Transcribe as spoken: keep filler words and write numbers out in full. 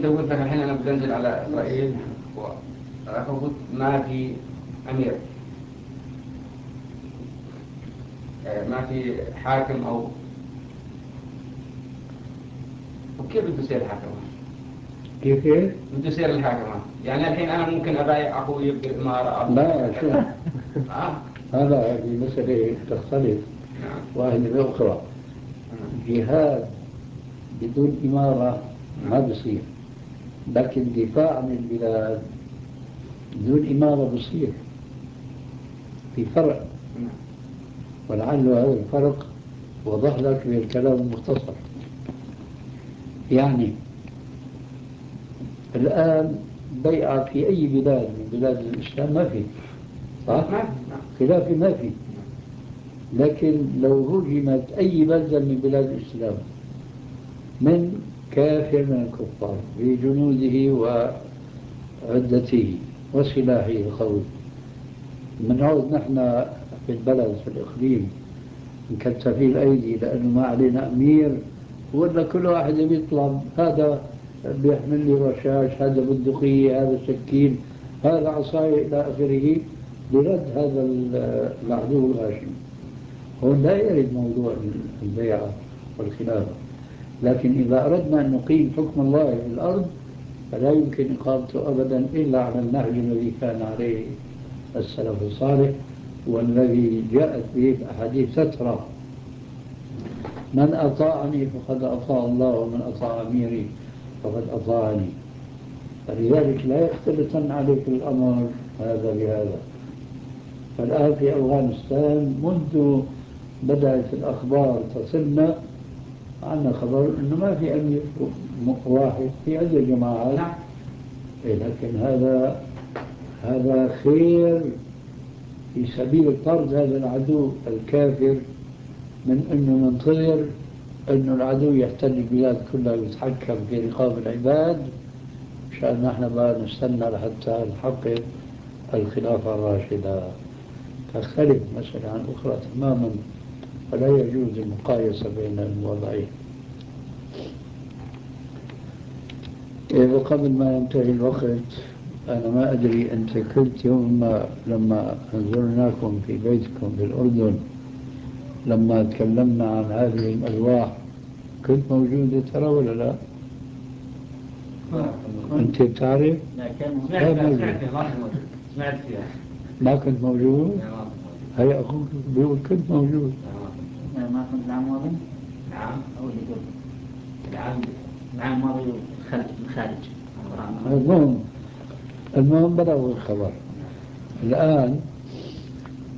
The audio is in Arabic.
أنت قلت لك الحين أنا بنزل على إسرائيل وقلت ما في أمير، ما في حاكم أو وكيف بده يصير الحاكم؟ كيف ايه؟ بده يصير الحاكم يعني الحين أنا ممكن أبايع أخوي بالإمارة. لا شوف آه. هذا هذه مسألة تختلف واحدة بأخرى. جهاد بدون إمارة ما بصير، لكن دفاع عن البلاد بدون إمارة بصير. في فرق، ولعل هذا الفرق وضح لك بالكلام المختصر. يعني الآن بيعة في أي بلاد من بلاد الإسلام ما في، صح؟ خلافي ما في. لكن لو هجمت أي بلدة من بلاد الإسلام من كافر من الكفار بجنوده وعدته وسلاحه القوي، بنعود نحن في البلد في الإقليم مكتفي الأيدي لأنه ما علينا أمير، ولا كل واحد بيطلب هذا بيحمل لي رشاش، هذا بندقية، هذا سكين، هذا عصاية إلى آخره لرد هذا العدو الغاشم. هون لا يرد موضوع البيعة والخلافة. لكن إذا أردنا أن نقيم حكم الله في الأرض فلا يمكن إقامته أبدا إلا على النهج الذي كان عليه السلف الصالح، والذي جاءت به الأحاديث تترى: من أطاعني فقد أطاع الله، ومن أطاع أميري فقد أطاعني. فلذلك لا يختلطن عليك الأمر هذا بهذا. فالآن في أفغانستان منذ بدأت الأخبار تصلنا عنا خبر أنه ما في أمير واحد، في عدة جماعات. لكن هذا هذا خير في سبيل طرد هذا العدو الكافر من أنه ننتظر أنه العدو يحتل البلاد كلها ويتحكم في رقاب العباد، مشان نحن بقى نستنى لحتى نحقق الخلافة الراشدة. تختلف مسألة عن أخرى تماما، فلا يجوز المقايسة بين الوضعين. وقبل ما ينتهي الوقت، أنا ما أدري أنت كنت يوم لما زرناكم في بيتكم في الأردن لما تكلمنا عن هذه الألواح كنت موجودة ترى ولا لا؟ أنت بتعرف؟ لا كان موجود. سمعت فيها. ما كنت موجود؟ هيا أخوك بيقول كنت موجود. ما كنت العام الماضي؟ نعم. أو اللي قبل العام العام الماضي الخارج. المهم المهم بلغوا الخبر. الآن